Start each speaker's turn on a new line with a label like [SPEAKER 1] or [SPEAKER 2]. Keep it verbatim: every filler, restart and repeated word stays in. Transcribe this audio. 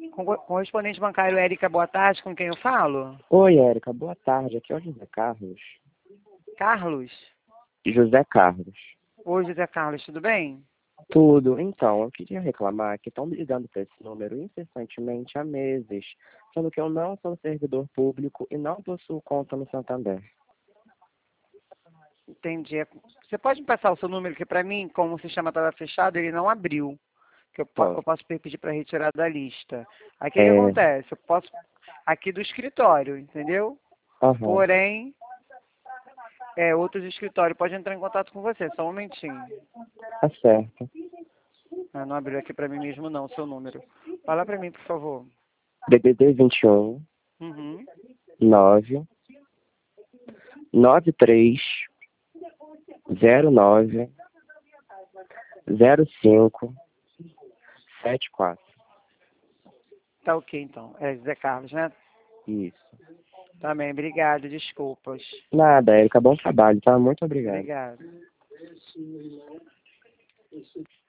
[SPEAKER 1] Con- Correspondente bancário Érica, boa tarde, com quem eu falo?
[SPEAKER 2] Oi, Érica, boa tarde. Aqui é o José Carlos.
[SPEAKER 1] Carlos?
[SPEAKER 2] José Carlos.
[SPEAKER 1] Oi, José Carlos, tudo bem?
[SPEAKER 2] Tudo. Então, eu queria reclamar que estão me ligando para esse número incessantemente há meses, sendo que eu não sou servidor público e não possuo conta no Santander.
[SPEAKER 1] Entendi. Você pode me passar o seu número, que para mim, como o sistema estava fechado, ele não abriu. Que eu, po-
[SPEAKER 2] Ó,
[SPEAKER 1] eu posso pedir para retirar da lista. Aí o que, que
[SPEAKER 2] é...
[SPEAKER 1] acontece? Eu posso, aqui do escritório, entendeu?
[SPEAKER 2] Aham,
[SPEAKER 1] Porém, é, outros escritórios podem entrar em contato com você, só um momentinho.
[SPEAKER 2] tá certo.
[SPEAKER 1] Ah, não abriu aqui para mim mesmo não, o seu número. Fala para mim, por favor.
[SPEAKER 2] D D D vinte e um,
[SPEAKER 1] Uhum.
[SPEAKER 2] nove, nove três, zero nove, zero cinco, sete quatro.
[SPEAKER 1] Tá ok, então. É José Carlos, né?
[SPEAKER 2] Isso.
[SPEAKER 1] Também, obrigado, desculpas.
[SPEAKER 2] Nada, Érica, bom trabalho, tá? Muito obrigado.
[SPEAKER 1] Obrigado.